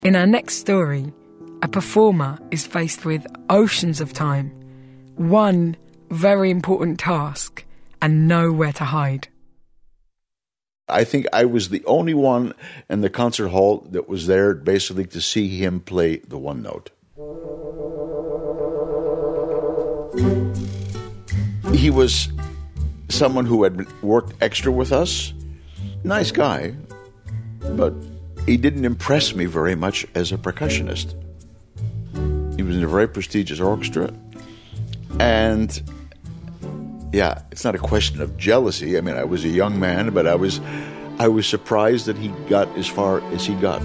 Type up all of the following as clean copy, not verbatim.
In our next story, a performer is faced with oceans of time, one very important task, and nowhere to hide. I think I was the only one in the concert hall that was there basically to see him play the one note. He was someone who had worked extra with us. Nice guy, but he didn't impress me very much as a percussionist. He was in a very prestigious orchestra. And, yeah, it's not a question of jealousy. I mean, I was a young man, but I was surprised that he got as far as he got.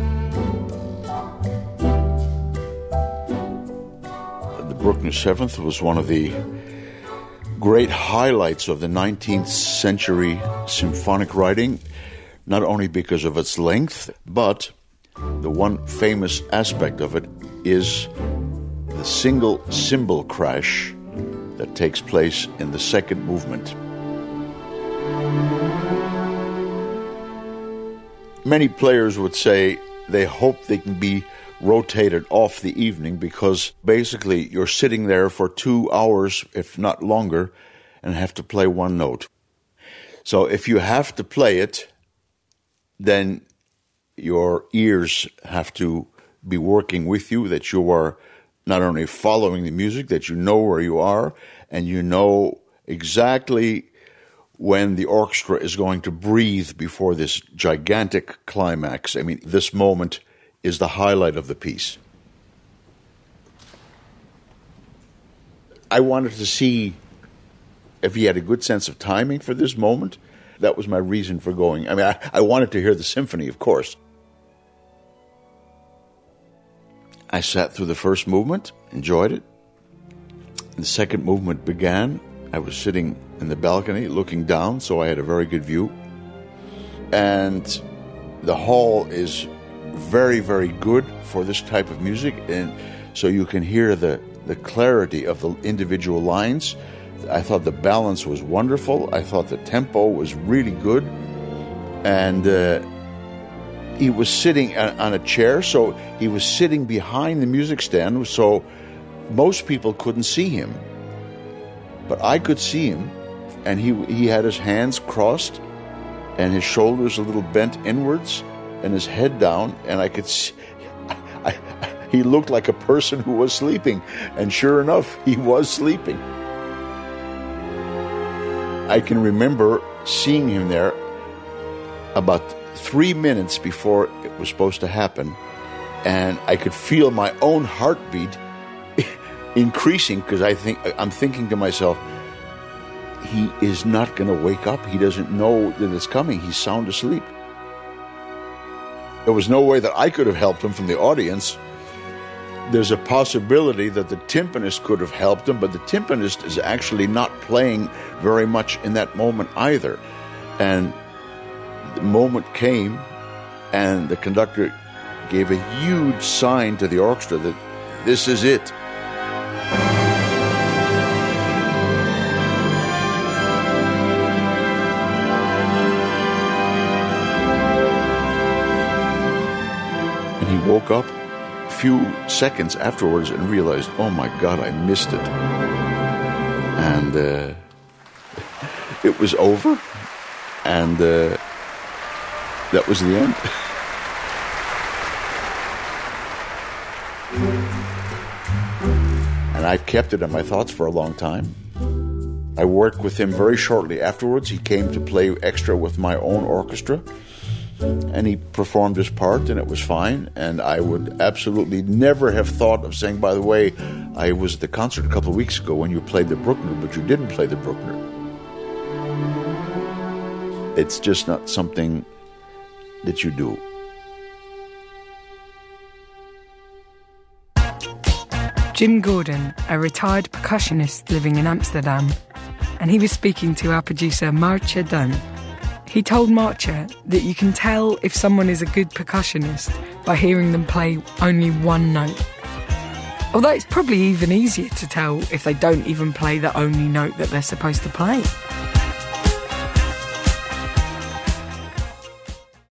The Bruckner 7th was one of the great highlights of the 19th century symphonic writing, not only because of its length, but the one famous aspect of it is the single cymbal crash that takes place in the second movement. Many players would say they hope they can be rotated off the evening because basically you're sitting there for 2 hours, if not longer, and have to play one note. So if you have to play it, then your ears have to be working with you, that you are not only following the music, that you know where you are, and you know exactly when the orchestra is going to breathe before this gigantic climax. I mean, this moment is the highlight of the piece. I wanted to see if he had a good sense of timing for this moment. That was my reason for going. I mean, I wanted to hear the symphony, of course. I sat through the first movement, enjoyed it. The second movement began. I was sitting in the balcony looking down, so I had a very good view. And the hall is very, very good for this type of music, and so you can hear the clarity of the individual lines. I thought the balance was wonderful. I thought the tempo was really good. And he was sitting on a chair, so he was sitting behind the music stand, so most people couldn't see him. But I could see him, and he had his hands crossed and his shoulders a little bent inwards and his head down, and I could see... he looked like a person who was sleeping, and sure enough, he was sleeping. I can remember seeing him there about 3 minutes before it was supposed to happen, and I could feel my own heartbeat increasing because I'm thinking to myself, he is not going to wake up. He doesn't know that it's coming. He's sound asleep. There was no way that I could have helped him from the audience. There's a possibility that the timpanist could have helped him, but the timpanist is actually not playing very much in that moment either. And the moment came, and the conductor gave a huge sign to the orchestra that this is it. And he woke up a few seconds afterwards and realized, oh my God, I missed it. And it was over, and that was the end. And I've kept it in my thoughts for a long time. I worked with him very shortly afterwards. He came to play extra with my own orchestra, and he performed his part, and it was fine. And I would absolutely never have thought of saying, by the way, I was at the concert a couple of weeks ago when you played the Bruckner, but you didn't play the Bruckner. It's just not something that you do. Jim Gordon, a retired percussionist living in Amsterdam, and he was speaking to our producer Marcia Dunn. He told Marcia that you can tell if someone is a good percussionist by hearing them play only one note. Although it's probably even easier to tell if they don't even play the only note that they're supposed to play.